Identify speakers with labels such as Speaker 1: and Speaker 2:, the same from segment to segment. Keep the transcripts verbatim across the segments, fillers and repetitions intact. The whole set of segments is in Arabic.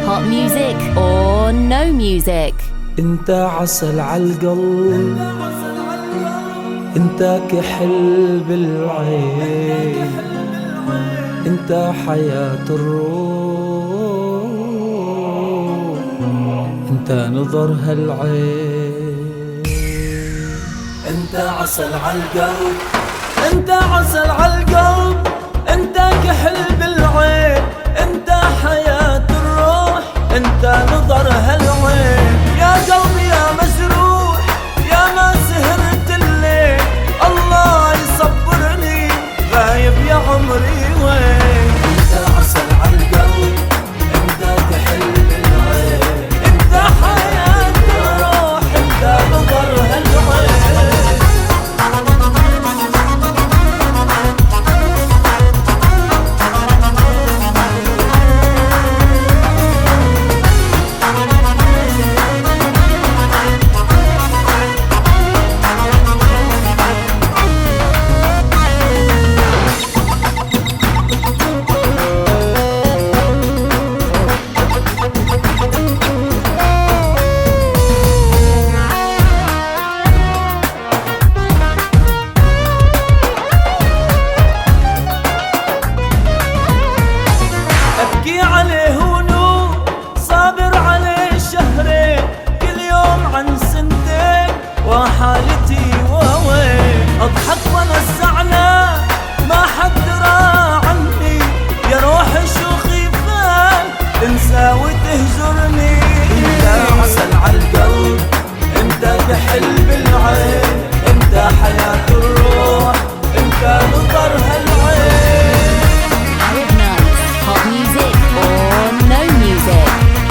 Speaker 1: Hot music or no music.
Speaker 2: انت عسل عالقلب، انت كحل بالعين، انت حياة الروح، انت نظر هالعين. انت عسل عالقلب، انت عسل عالقلب، انت كحل بالعين، انت حياة الروح، انت نظر هالعين. يا قلبي يا مجروح، يا ما سهرت الليل، الله يصبرني غايب يا عمري وين. انت عسل عالقلب، انت كحل بالعين، انت حياة الروح، انت نظر هالعين. ابكي عليه ونور، صابر عليه شهرين، كل يوم عن سنتين وحالتي ووين. اضحك وانا زعلان ما حد درى عني، يا روحي شو خيفان تنسى وتهجرني. انت عسل عالقلب، انت كحل بالعين، انت حياة الروح، انت نظر هالعين.
Speaker 1: Arab Nights, hot music or no music.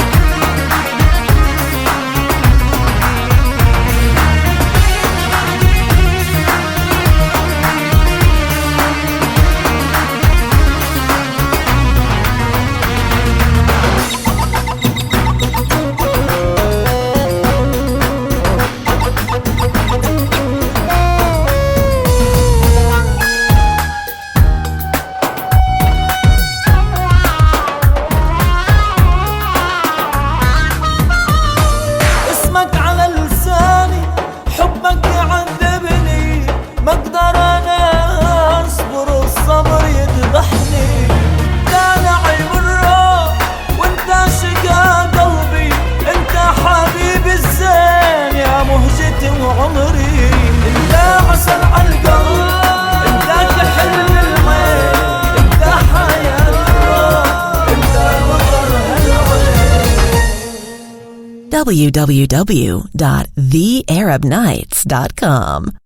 Speaker 2: اسمك على لساني، حبك يعذبني، ما اقدر انا اصبر والصبر يذبحني. لا نعيم الروح وانت شقا قلبي، انت حبيبي الزين يا مهجتي وعمري. انت عسل عالقلب، انت كحل بالعين، انت حياة الروح، انت نظر هالعين.
Speaker 3: w w w dot the arab nights dot com